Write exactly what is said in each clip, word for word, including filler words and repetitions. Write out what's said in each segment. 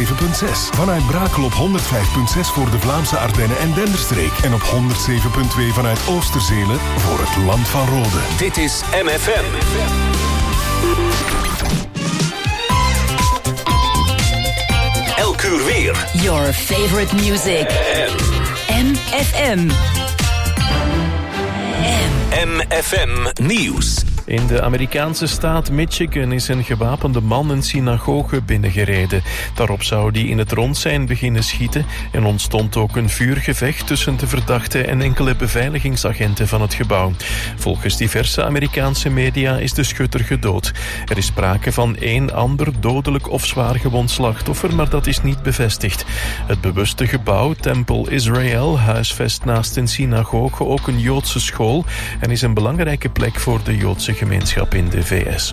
zeven komma zes. Vanuit Brakel op honderd vijf komma zes voor de Vlaamse Ardennen en Denderstreek. En op honderd zeven komma twee vanuit Oosterzelen voor het Land van Rode. Dit is M F M. Elk uur weer. Your favorite music. M F M. M F M Nieuws. In de Amerikaanse staat Michigan is een gewapende man een synagoge binnengereden. Daarop zou hij in het rond zijn beginnen schieten en ontstond ook een vuurgevecht tussen de verdachte en enkele beveiligingsagenten van het gebouw. Volgens diverse Amerikaanse media is de schutter gedood. Er is sprake van één ander dodelijk of zwaar gewond slachtoffer, maar dat is niet bevestigd. Het bewuste gebouw, Temple Israel, huisvest naast een synagoge ook een Joodse school en is een belangrijke plek voor de Joodse gemeenschap in de V S.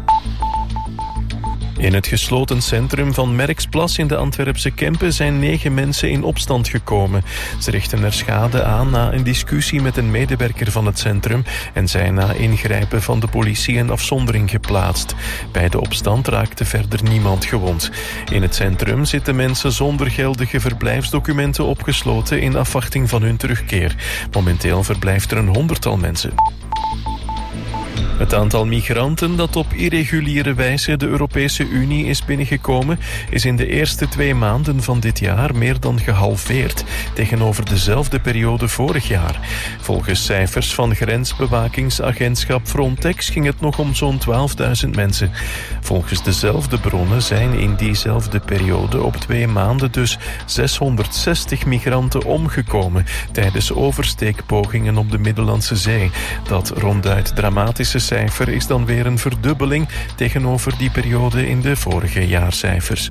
In het gesloten centrum van Merksplas in de Antwerpse Kempen zijn negen mensen in opstand gekomen. Ze richten er schade aan na een discussie met een medewerker van het centrum en zijn na ingrijpen van de politie in afzondering geplaatst. Bij de opstand raakte verder niemand gewond. In het centrum zitten mensen zonder geldige verblijfsdocumenten opgesloten in afwachting van hun terugkeer. Momenteel verblijft er een honderdtal mensen. Het aantal migranten dat op irreguliere wijze de Europese Unie is binnengekomen is in de eerste twee maanden van dit jaar meer dan gehalveerd tegenover dezelfde periode vorig jaar. Volgens cijfers van grensbewakingsagentschap Frontex ging het nog om zo'n twaalfduizend mensen. Volgens dezelfde bronnen zijn in diezelfde periode op twee maanden dus zeshonderdzestig migranten omgekomen tijdens oversteekpogingen op de Middellandse Zee. Dat ronduit dramatische cijfer is dan weer een verdubbeling tegenover die periode in de vorige jaarcijfers.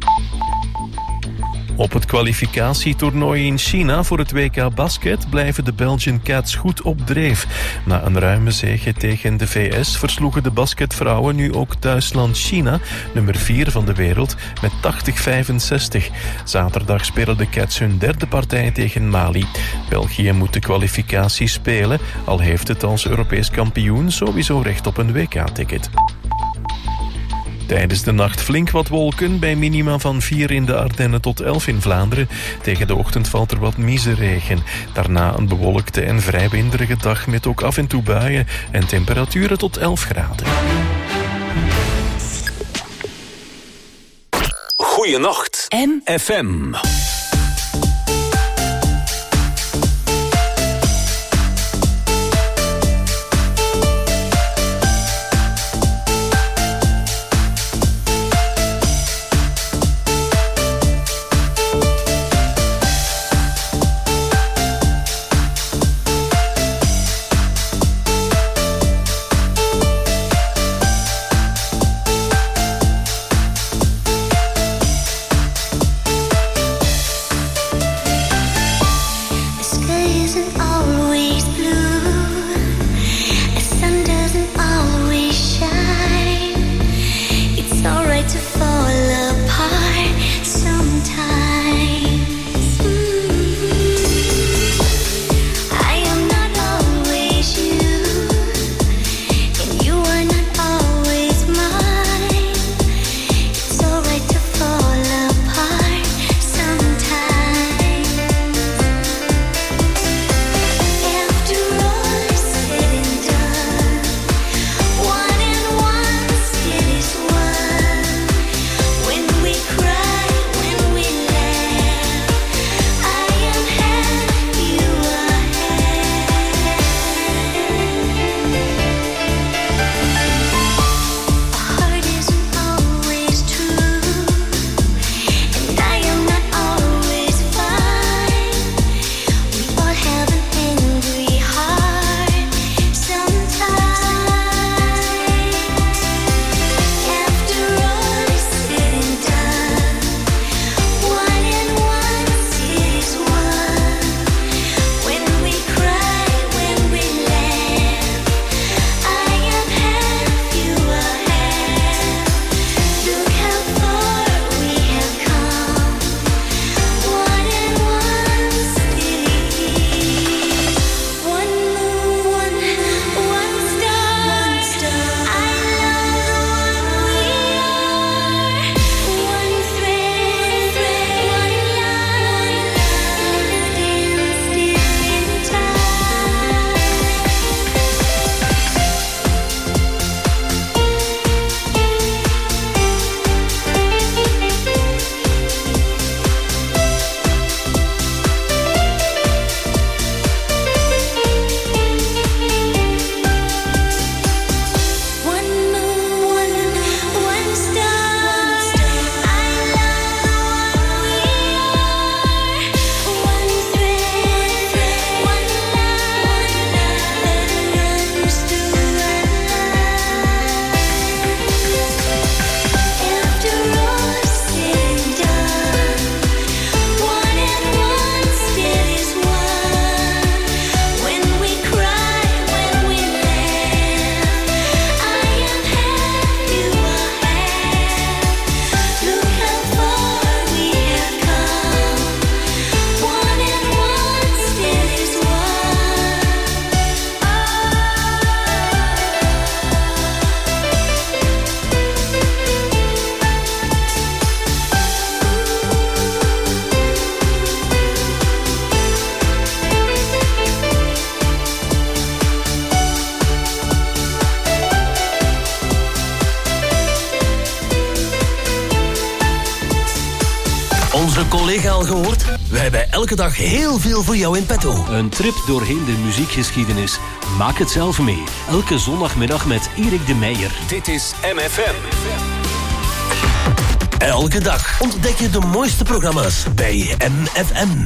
Op het kwalificatietoernooi in China voor het W K Basket blijven de Belgian Cats goed op dreef. Na een ruime zege tegen de V S versloegen de basketvrouwen nu ook thuisland China, nummer vier van de wereld, met tachtig vijfenzestig. Zaterdag spelen de Cats hun derde partij tegen Mali. België moet de kwalificatie spelen, al heeft het als Europees kampioen sowieso recht op een W K-ticket. Tijdens de nacht flink wat wolken, bij minima van vier in de Ardennen tot elf in Vlaanderen. Tegen de ochtend valt er wat miseregen. Daarna een bewolkte en vrij winderige dag met ook af en toe buien en temperaturen tot elf graden. Goeienacht. M F M. Onze collega al gehoord? We hebben elke dag heel veel voor jou in petto. Een trip doorheen de muziekgeschiedenis. Maak het zelf mee. Elke zondagmiddag met Erik de Meijer. Dit is M F M. Elke dag ontdek je de mooiste programma's bij M F M.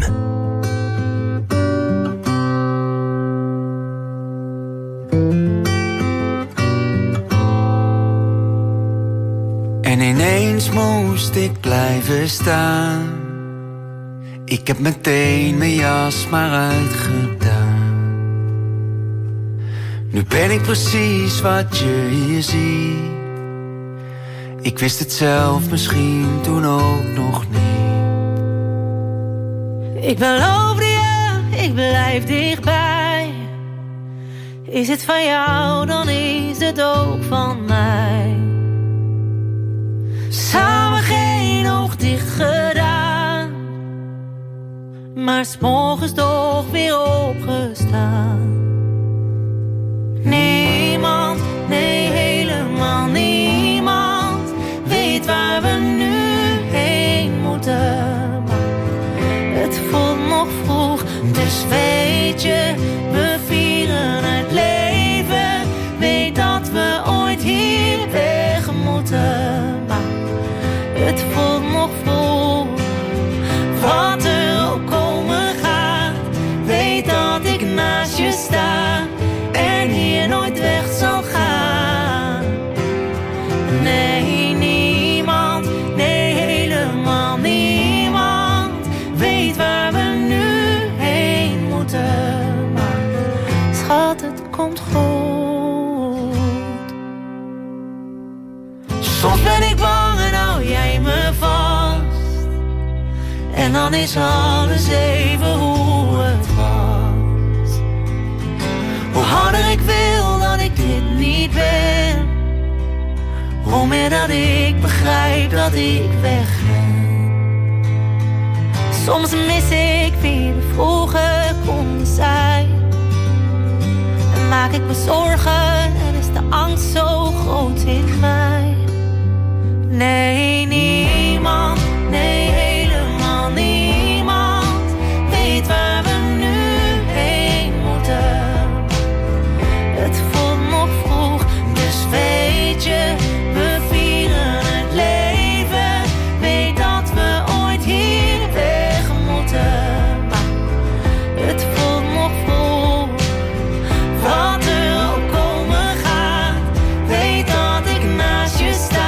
En ineens moest ik blijven staan. Ik heb meteen mijn jas maar uitgedaan. Nu ben ik precies wat je hier ziet. Ik wist het zelf misschien toen ook nog niet. Ik beloofde je, ik blijf dichtbij. Is het van jou, dan is het ook van mij. Samen geen oog dicht gedaan, maar 's morgens toch weer opgestaan. Niemand, nee helemaal niemand, weet waar we nu heen moeten. Maar het voelt nog vroeg, dus weet je, we vieren het leven. Weet dat we ooit hier weg moeten. Het voelt nog vroeg, wat er ook komen gaat. Weet dat ik naast je sta en hier nooit weg zal gaan. Nee, niemand, nee helemaal niemand, weet waar we nu heen moeten. Maar schat, het komt goed. Soms ben ik bang en hou jij me vast. En dan is alles even hoe het was. Hoe harder ik wil dat ik dit niet ben, hoe meer dat ik begrijp dat ik weg ben. Soms mis ik wie we vroeger konden zijn. En maak ik me zorgen en is de angst zo groot in mij. Nee, niemand, nee helemaal niemand, weet waar we nu heen moeten. Het voelt nog vroeg, dus weet je, we vieren het leven. Weet dat we ooit hier weg moeten. Maar het voelt nog vroeg, wat er ook komen gaat. Weet dat ik naast je sta.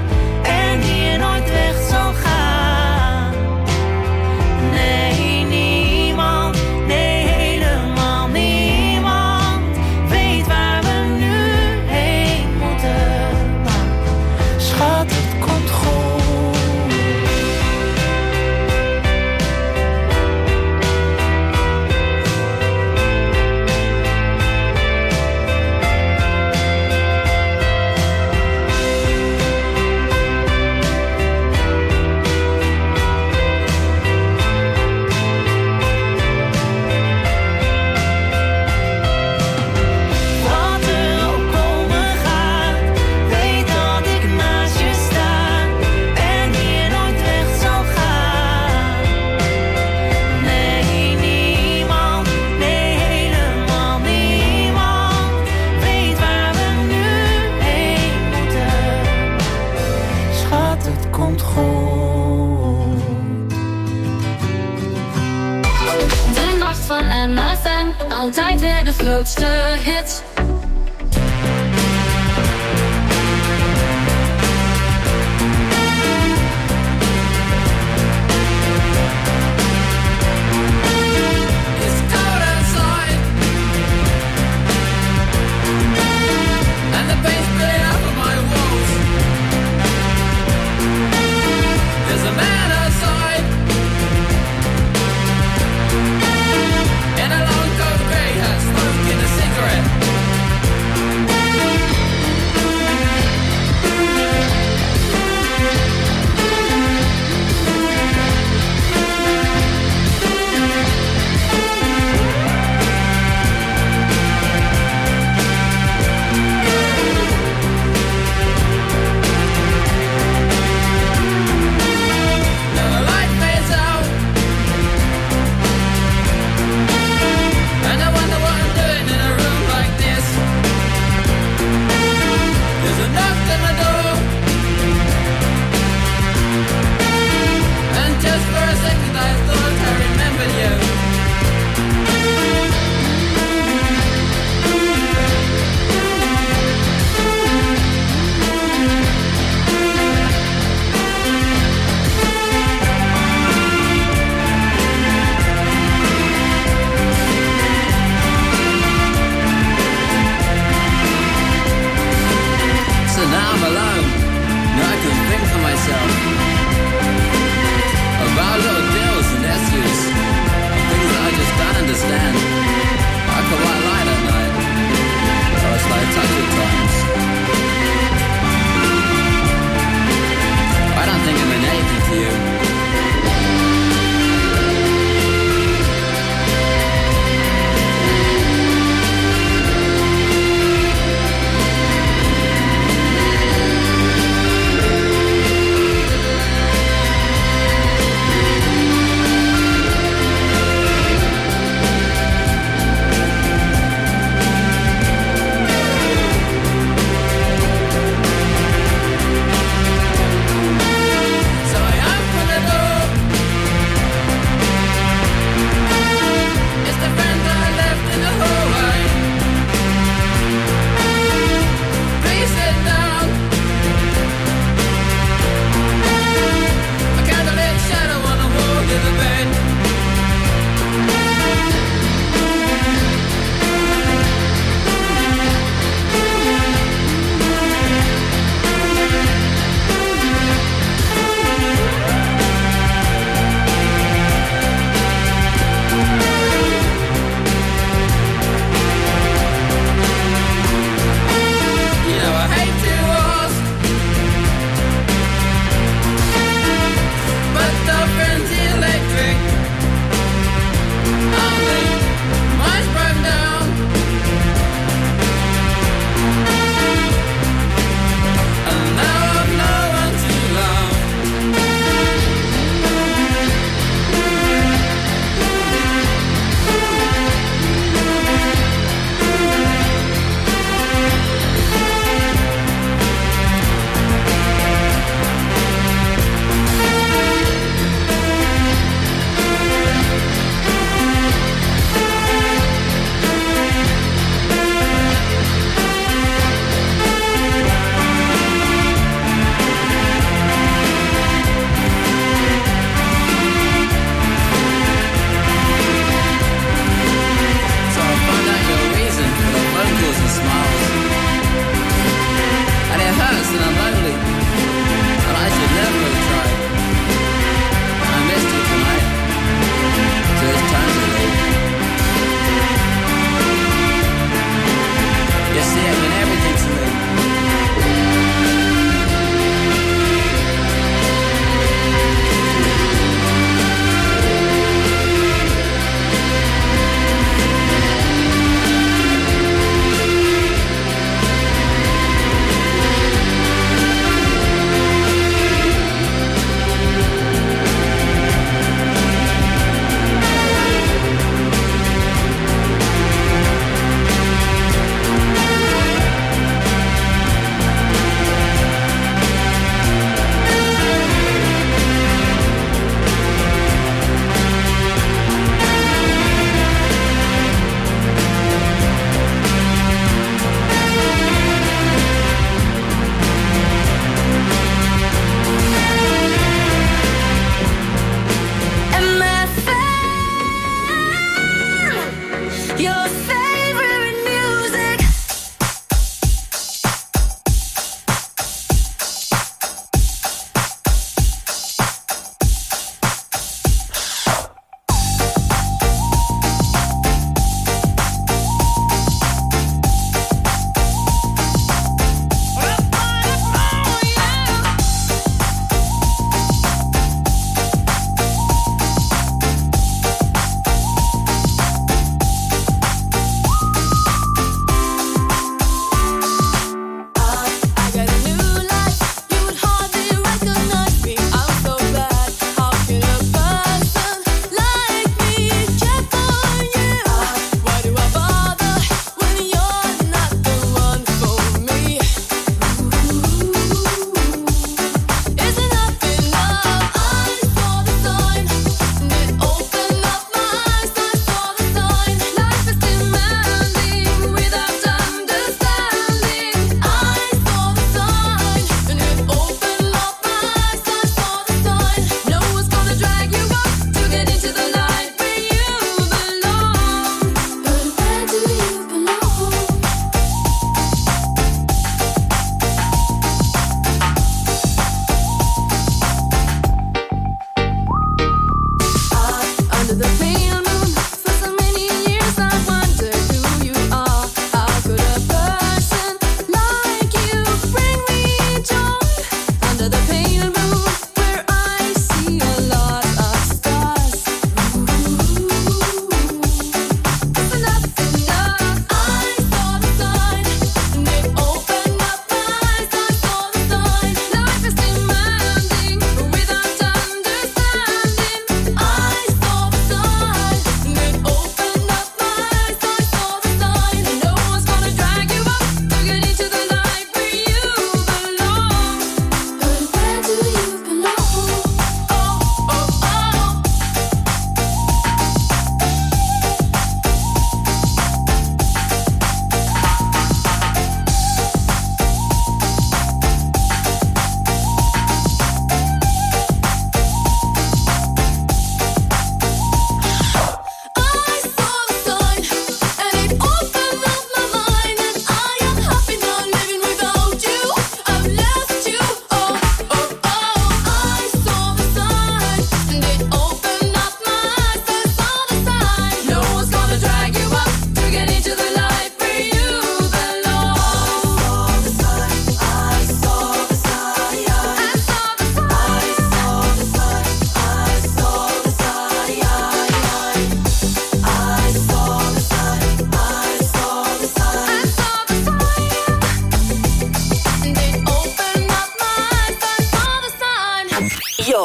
Altijd weer de grootste hits. In a long coat grey hat, smoking a cigarette.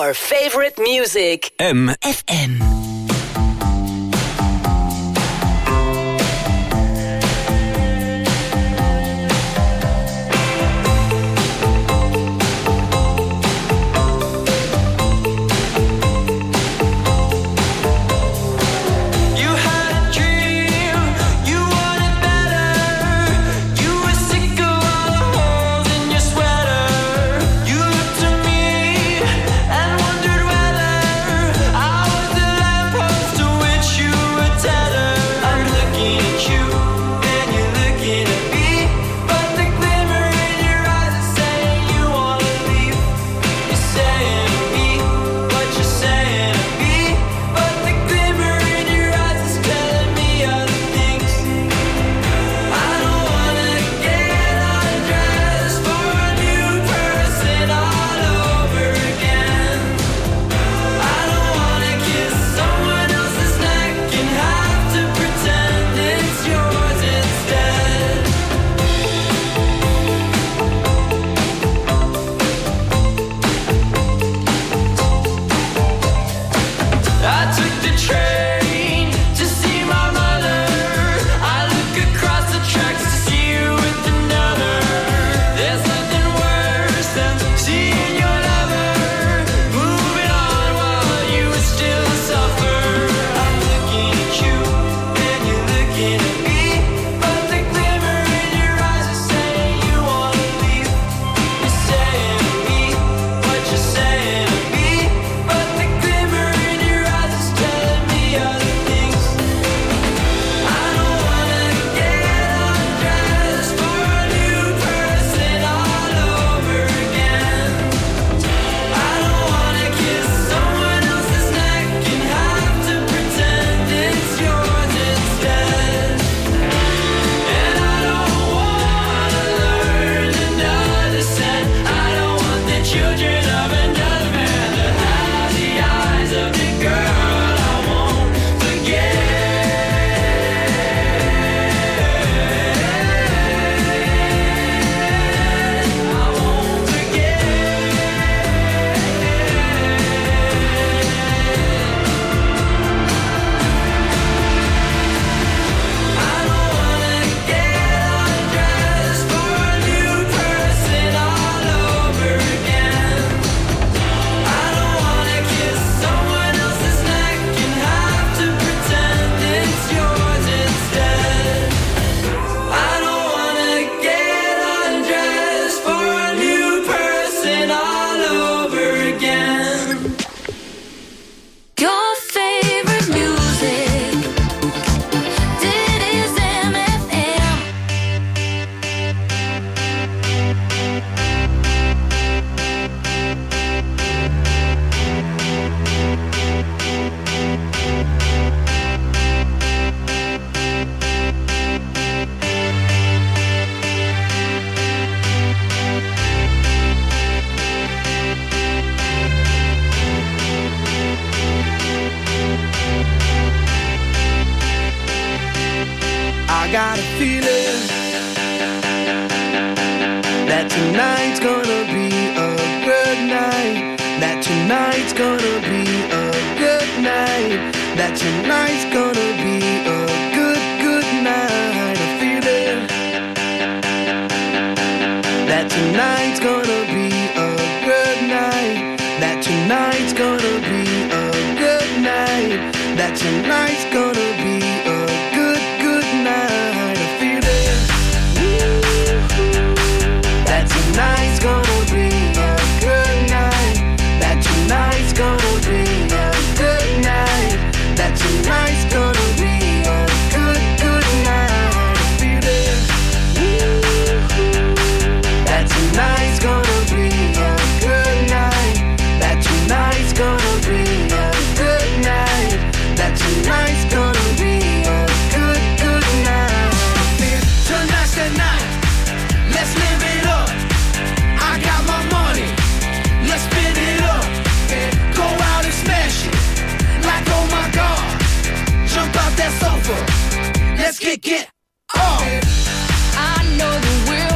Your favorite music. M F M.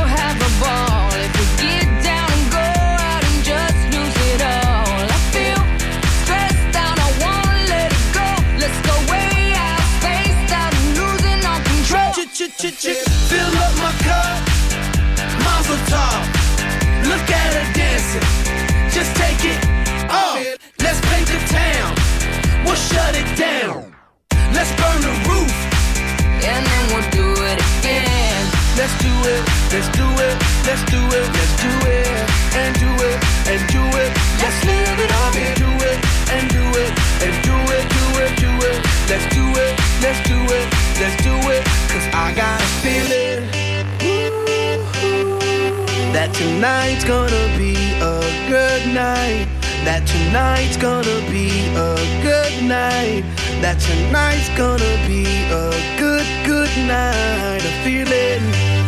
Feel listen, just take it off. Let's paint the town, we'll shut it down. Let's burn the roof, and then we'll do it again. Let's do it, let's do it, let's do it, let's do it, and do it, and do it. Let's live it up and do it, and do it, and do it, do it, do it. Let's do it, let's do it, let's do it. Cause I got a feeling that tonight's gonna be a good night. That tonight's gonna be a good night. That tonight's gonna be a good, good night. A feeling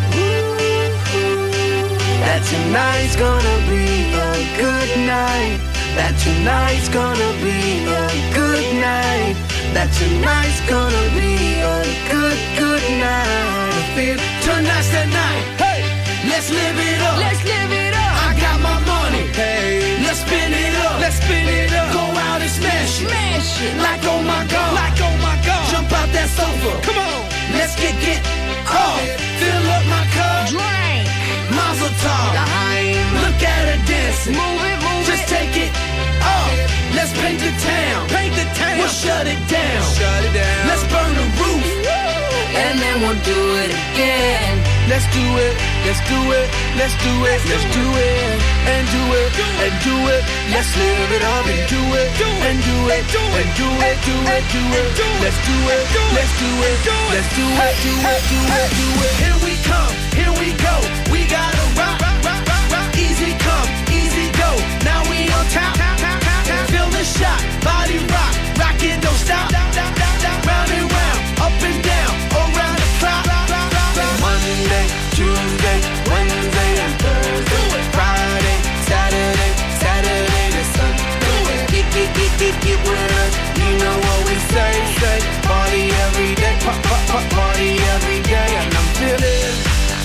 that tonight's gonna be a good night. That tonight's gonna be a good night. That tonight's gonna be a good, good night. I feel tonight's the night. Hey, let's live it up. Let's live it up. I got my money. Hey, let's spin it up. Let's spin it up. Go out and smash it. Smash it. Like oh my god. Like oh my god. Jump out that sofa. Come on. Let's get get off. Fill up my cup. Drink. Mazel tov. Look at her dancing. Move it, move it. Just take it off. Let's paint the town. Paint the town. We'll shut it down. Shut it down. Let's burn the roof. And then we'll do it again. Let's do it. Let's do it. Let's do it. Let's do it. And do it. And do it. Let's live it up and do it. And do it. And do it. Do it. Do it. Let's do it. Let's do it. Let's do it. Do it. Do it. Do it. Here we come. Here we go. We gotta rock. Easy come. Easy go. Now we on top. Feel the shot. Body rock. Rock it. Don't stop. Round and round. Up and down. Around the clock. Monday, Tuesday, Wednesday, and Thursday. Friday, Saturday, Saturday to Sunday. Keep, keep, keep, keep, keep with us. You know what we say, say. Party every day, pop, pop, pop, party every day. And I'm feeling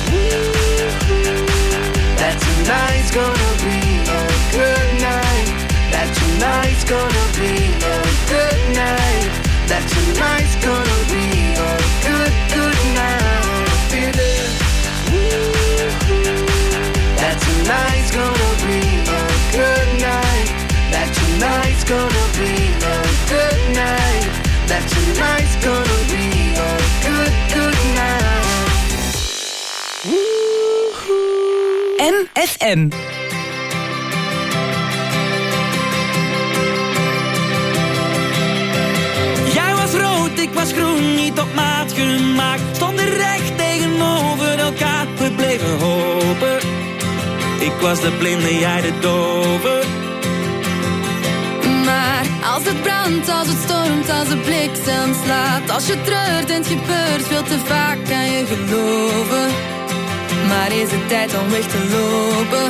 that tonight's gonna be a good night. That tonight's gonna be a good night. That tonight's gonna be a good, good night. Feeling that tonight's gonna be a good night. That tonight's gonna be a good night. That tonight's gonna be a good, good night. M F M. Jij was rood, ik was groen, niet op maat gemaakt. Stonden recht tegenover elkaar, we bleven hopen. Ik was de blinde, jij de dove. Maar als het brandt, als het stormt, als de bliksem slaat, als je treurt en het gebeurt veel te vaak, kan je geloven. Maar is het tijd om weg te lopen?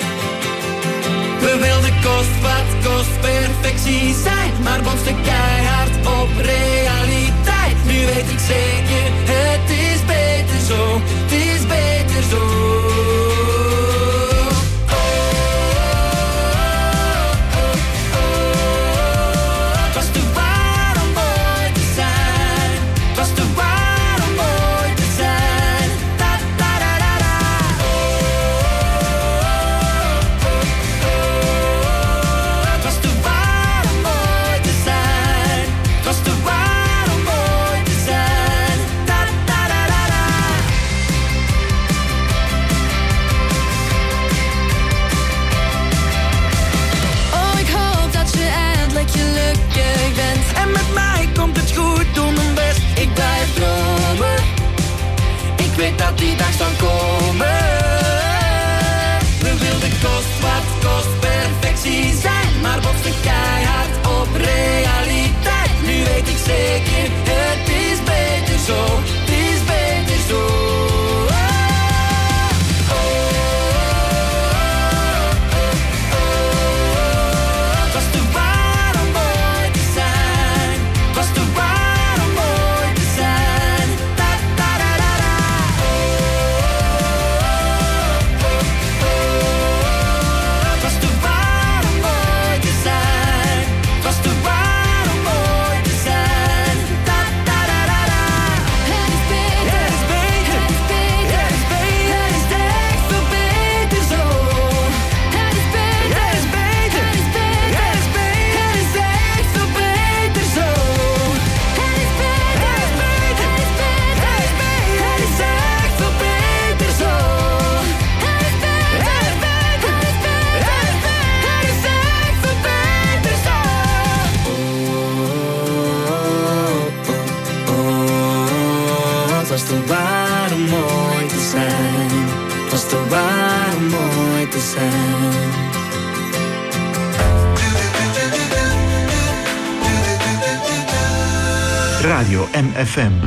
We wilden kost wat kost perfectie zijn, maar botsten keihard op realiteit. Nu weet ik zeker, het is beter zo, het is beter zo. te waar om mooi te zijn. Radio M F M.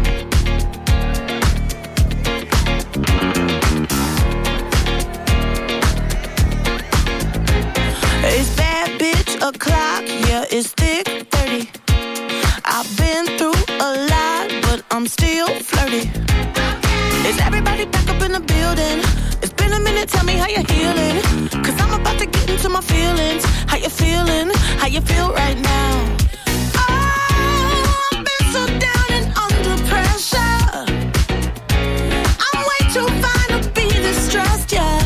It's bad bitch o'clock, yeah, it's thick thirty. I've been through a lot, but I'm still flirty. Is everybody back up in the building? It's been a minute, tell me how you're healing. Cause I'm about to get into my feelings. How you feeling? How you feel right now? Oh, I've been so down and under pressure. I'm way too fine to be distressed, yeah.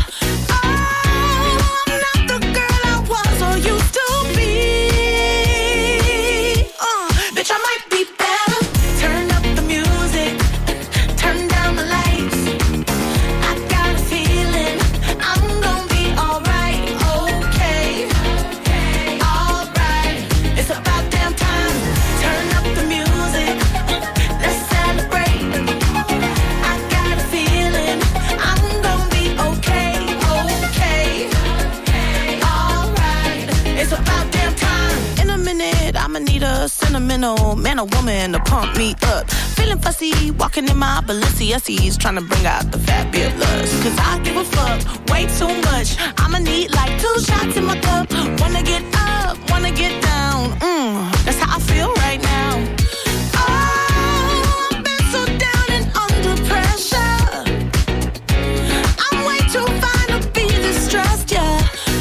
Sentimental man or woman to pump me up. Feeling fussy, walking in my Balenciennes, trying to bring out the fabulous. Cause I give a fuck way too much. I'ma need like two shots in my cup. Wanna get up, wanna get down. Mm, that's how I feel right now. Oh, I've been so down and under pressure. I'm way too fine to be distressed, yeah.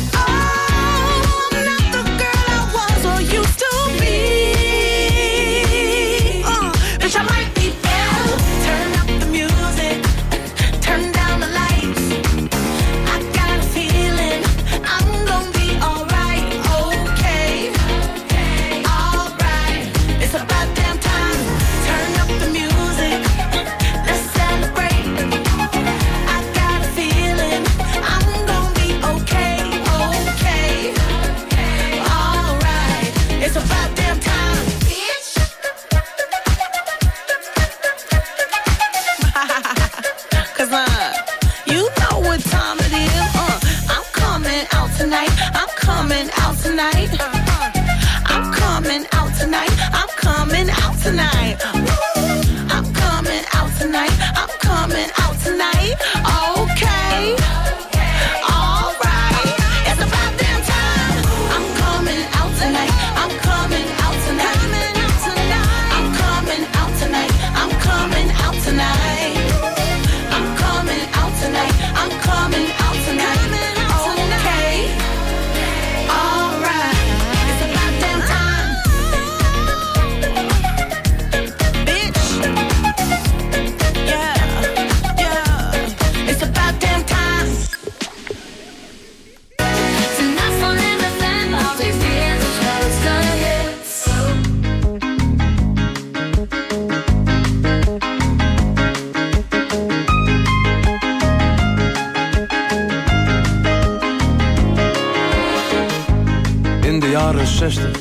zestig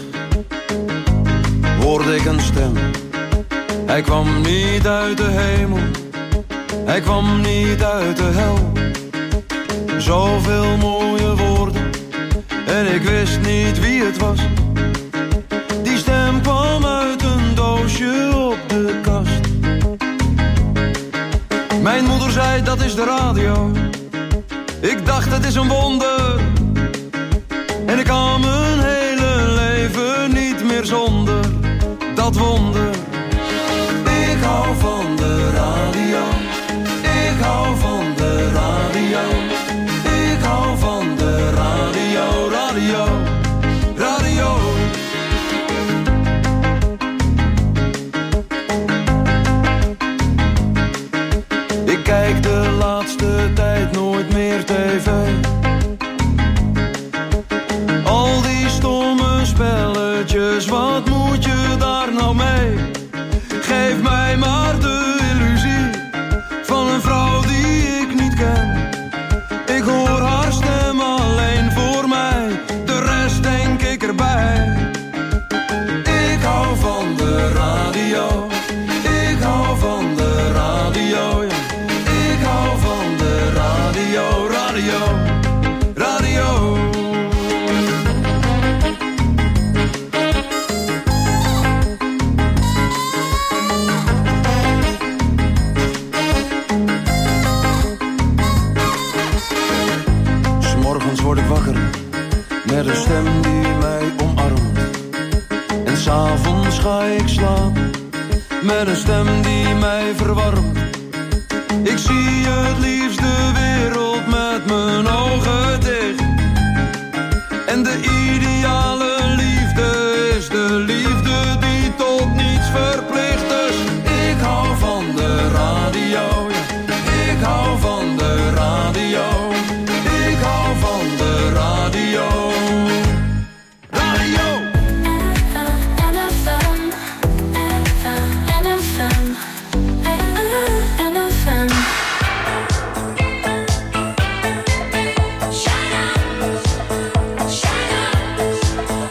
hoorde ik een stem. Hij kwam niet uit de hemel, hij kwam niet uit de hel. Zoveel mooie woorden en ik wist niet wie het was. Die stem kwam uit een doosje op de kast. Mijn moeder zei dat is de radio. Ik dacht het is een wonder. En ik kan mijn hele leven niet meer zonder dat wonder. Ik hou van de radio. Ik hou van de radio. Ik hou van de radio, radio, radio. Ik kijk de laatste tijd nooit meer tv. Al die stomme spelletjes, wat moet je daar nou mee? Geef mij maar de illusie van een vrouw die ik niet ken. Ik hoor haar stem alleen voor mij, de rest denk ik erbij. Ik hou van de radio, ik hou van de radio, ja. Ik hou van de radio. ga ik slapen, met een stem die mij verwarmt. Ik zie het liefst de wereld met mijn ogen dicht. En de ideale liefde is de liefde die tot niets verplicht. Dus ik hou van de radio, ja. Ik hou van de radio. Ik hou van de radio. Radio! Shine up, shine up.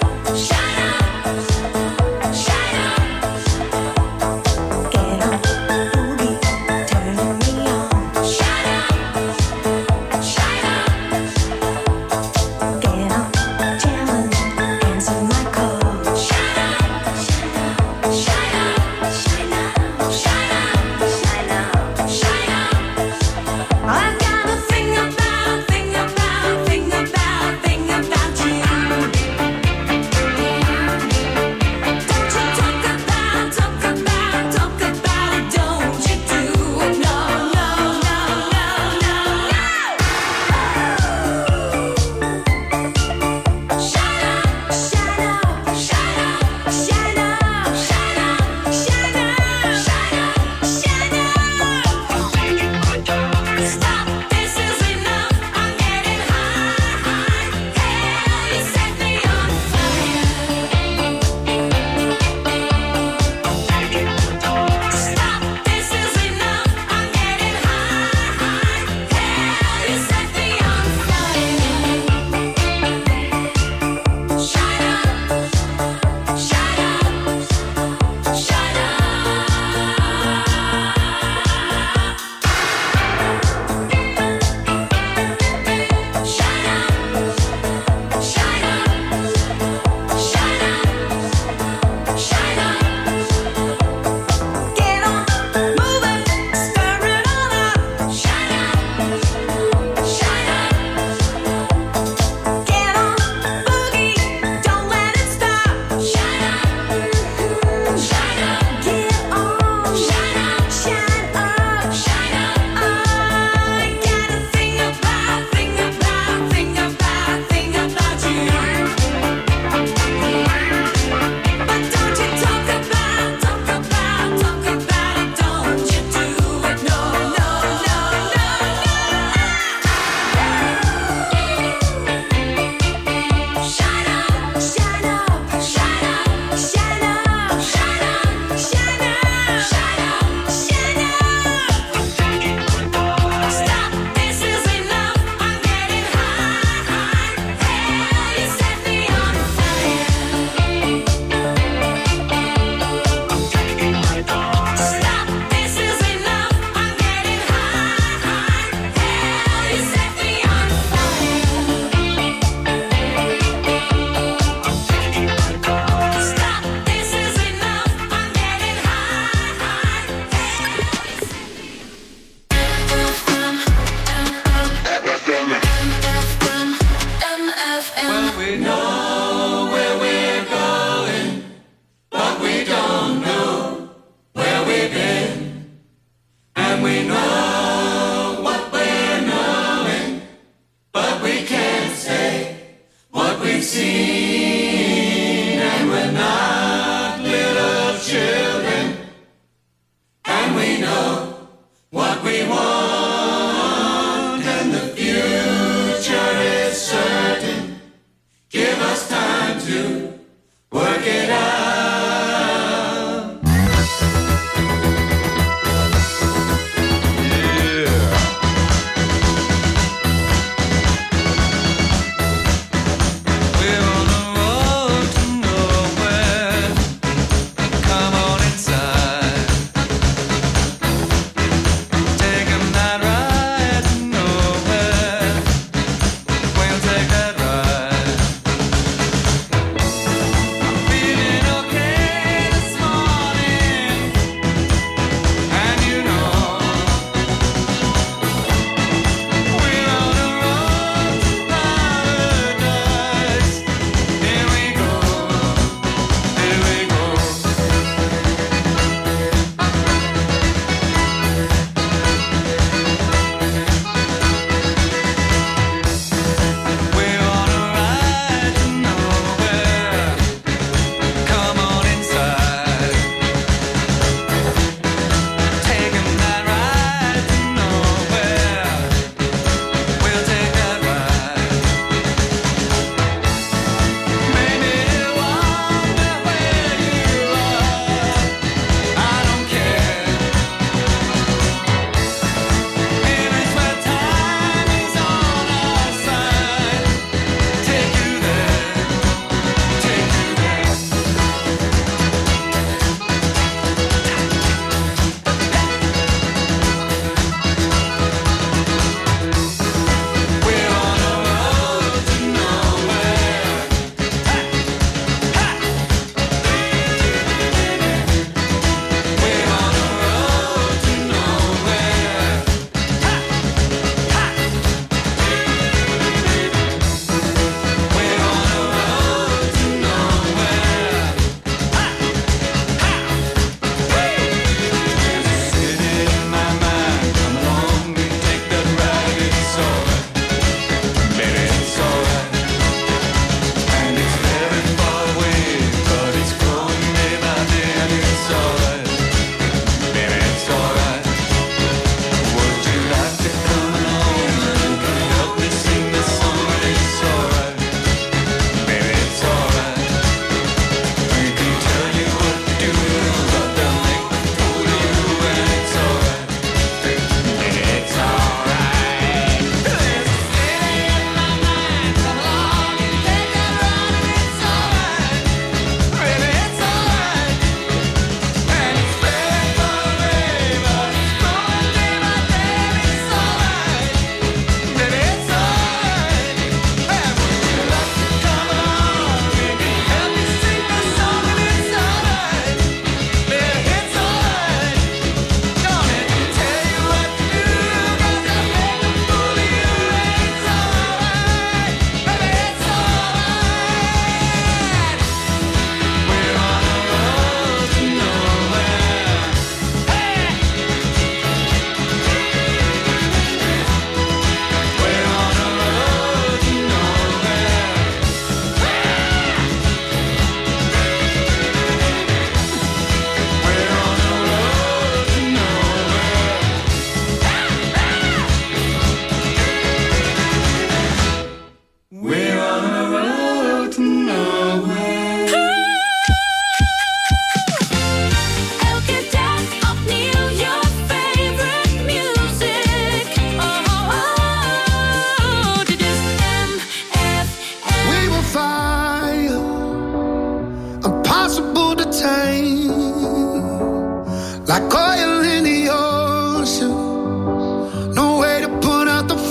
like oil in the ocean. No way to put out the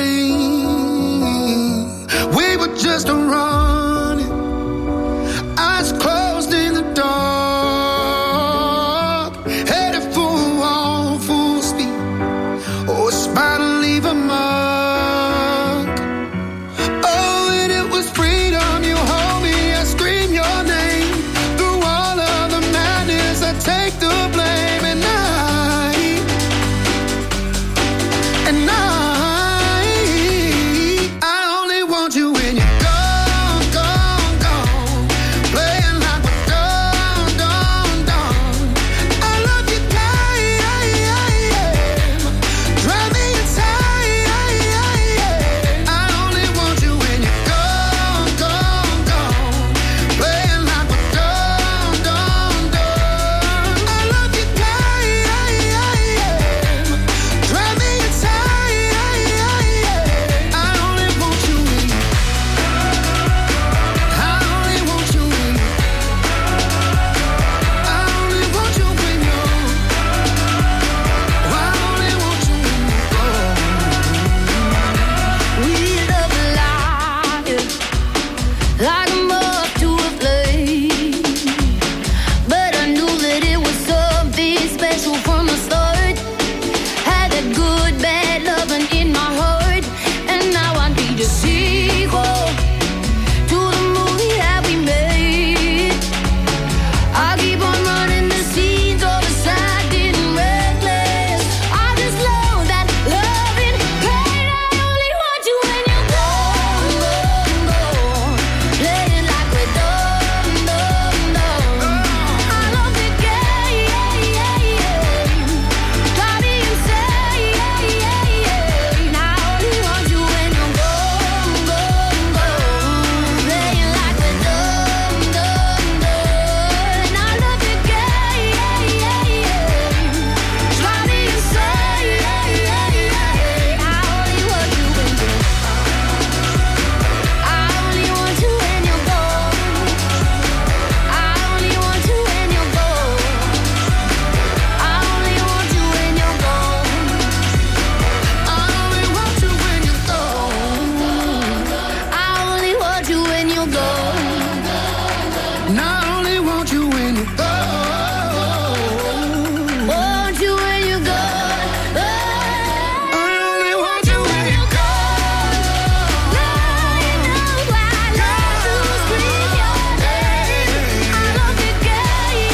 flame. We were just running, eyes closed in the dark, headed for a wall, full speed. Oh, it's about to leave a mark. Oh, and it was freedom. You hold me, I scream your name. Through all of the madness, I take the blame. And I, and I, I only want you when you're gone, gone, gone. Playing like we're done, done, done. I love you, time, drive me inside. I only want you when you're gone, gone, gone. Playing like we're done, done, done. I love you, time, drive me inside. I only want you when you, I only want you when you, I only want you when you're, I only want you when you're gone. We love a liar, like a moth to a flame. But I knew that it was something special from the start. Had that good, bad loving in my heart, and now I need a sequel to the movie that we made. I keep on running the scenes of the sad and reckless. I just love that loving pain. I only want you when you're gone, gone, gone. Playing like we're done, done, done. I love the game, drive me insane. I only want you when you're gone, gone, gone. Playing like we're done, done, done. I love the game, drive me insane. I only want you when you're, I only want you when you're gone. I only want you when you're gone. I only want you when you're gone. I only want you when you're gone. I only want you when you're gone. And I only want you when you're gone. Want you when you're gone. I only want you when you're gone. Lying down, I love to scream your name. I love the game,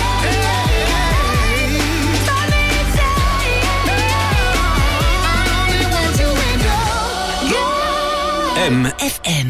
drive me insane. I only want you when you're M. F M.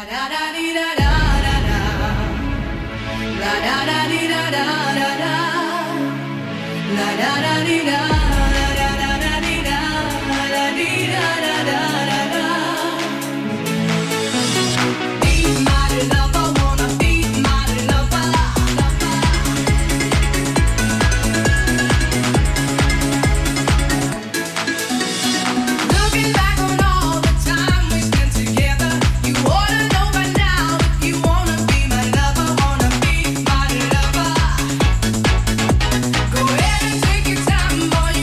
Looking back on all the time we spent together, you ought to know by now if you wanna be my lover, wanna be my lover. Go ahead and take your time, boy.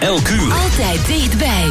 Elk uur. Altijd dichtbij.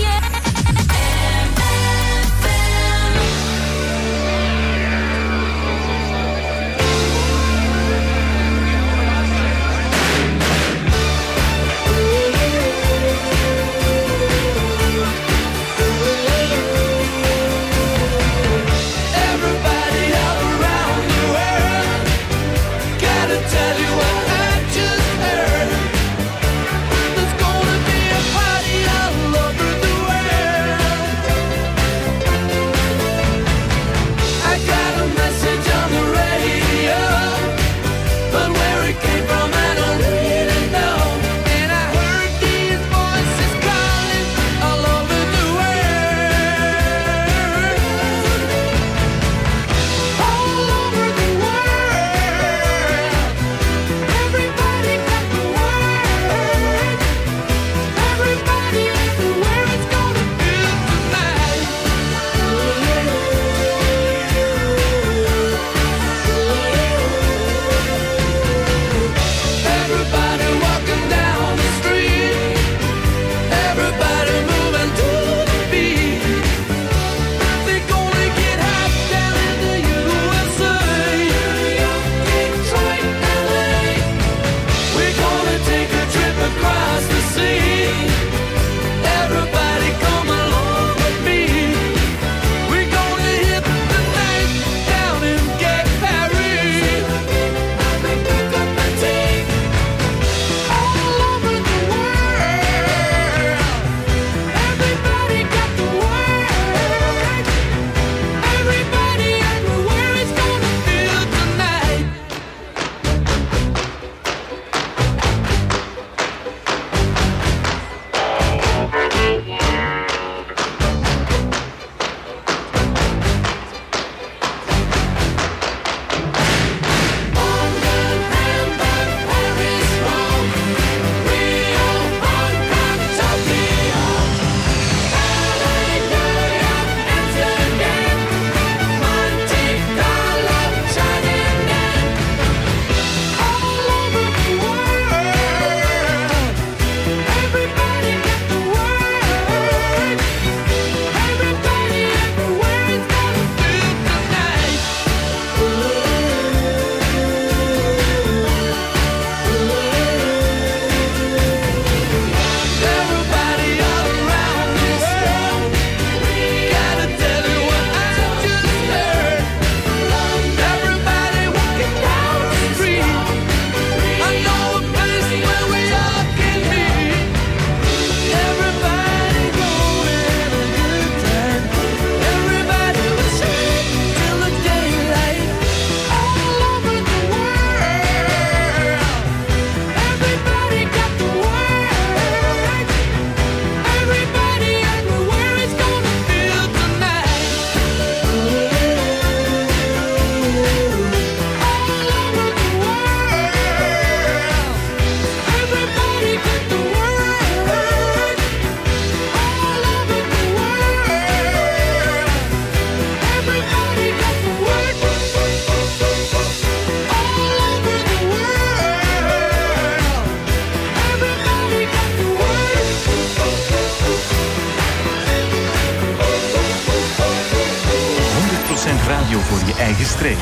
Radio voor je eigen streek.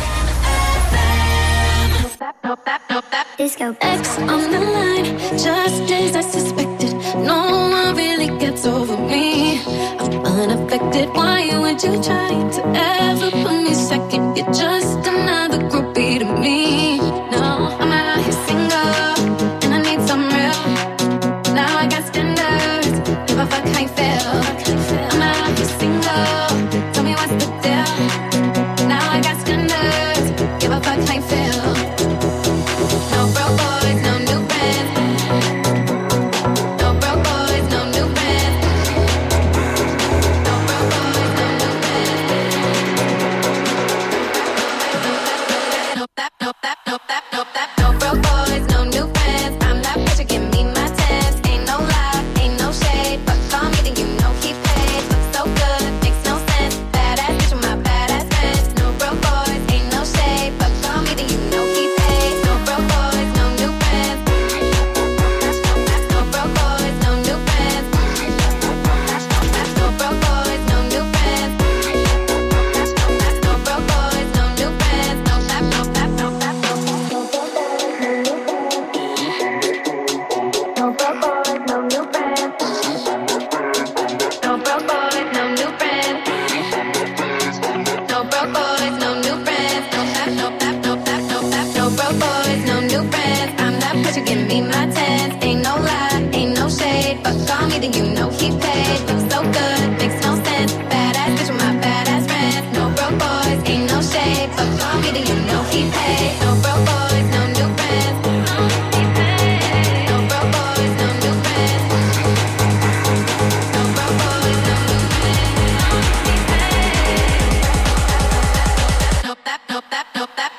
Disco X on the line, just as I suspected. No one really gets over me. I'm unaffected. Why would you try to ever put me second? You're just another groupie to me. No, I'm out here single, and I need some real. Now I got standards. Give a fuck how you feel. I'm out here single. Tell me what's the deal. Now I got standards. Give a fuck how you feel. No broke boys, no new friends. No broke boys, no new friends. No broke boys, no new friends.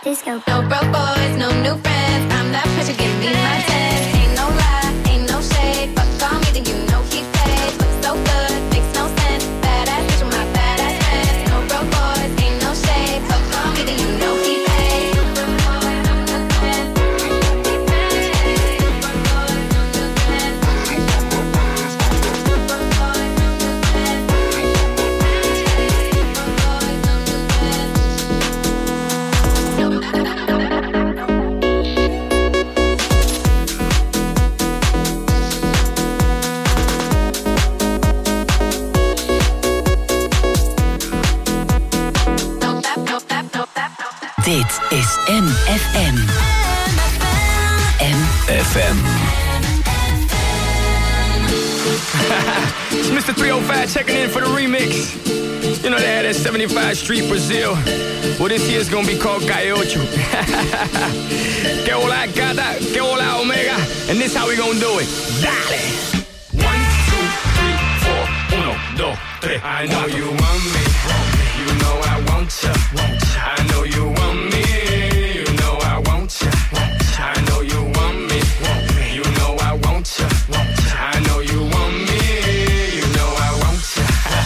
disco. No broke boys, no new friends. I'm that pressure, give me my test. Ain't no lie, ain't no shade. Fuck on me, then you know he paid. Look so good, makes no sense. Badass bitch with my badass friends. No broke boys, ain't no shade. Fuck on me, then you know he paid. Dit is M F M. M F M. It's Mister three oh five checking in for the remix. You know they had that seventy-five Street Brazil. Well, this year's gonna be called Calle Ocho. Que hola gata, que hola omega. And this how we gonna do it. Dale! One, two, three, four. Uno, dos, tres. I know you want me. You know I want ya. I know you want me. You know I want ya. I know you want me. You know I want ya. I know you want me. You know I want ya.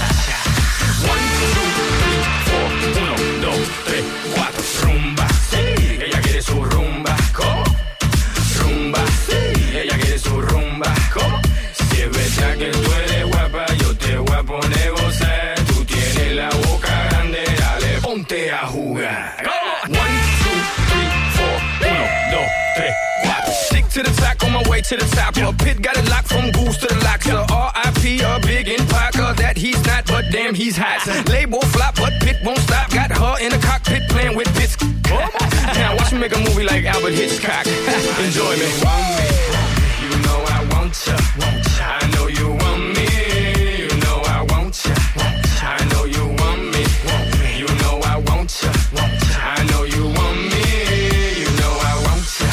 One, two, three, four. Uno, dos, tres, cuatro. Rumba, sí. Ella quiere su rumba. ¿Cómo? Rumba, sí. Ella quiere su rumba. ¿Cómo? Si es verdad que tú eres guapa, yo te voy a poner gozar. Tú tienes la boca grande, dale, ponte a jugar. One, two, three, four. Uno, dos, tres, cuatro. Stick to the top, on my way to the top. A pit got it locked from goose to the locks. R I P a big in Parker that he's not, but damn he's hot. Label flop, but Pit won't stop. Got her in the cockpit playing with bits. Now watch me make a movie like Albert Hitchcock. Enjoy me. You know I want ya. I know you want me. You know I want ya. I know you want me. You know I want ya. I know you want me. You know I want ya.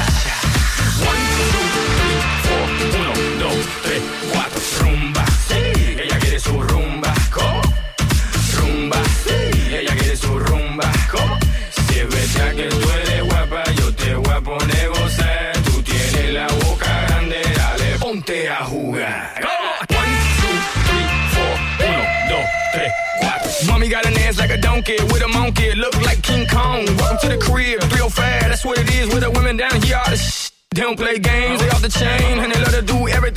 One, two, three, four. Uno, dos, tres, cuatro. Rumba, sí. Ella quiere su rumba. ¿Cómo? Rumba, sí. Ella quiere su rumba. ¿Cómo? Si es verdad que tú eres guapa, yo te voy a poner gozar. Tú tienes la boca grande, dale, ponte a jugar. One, two, three, four. Uno, dos, tres, cuatro. Mommy got an ass like a donkey with a monkey. Look like King Kong. Welcome to the crib, three oh five. That's what it is with the women down here. All the sh- They don't play games, they off the chain. And they love to do everything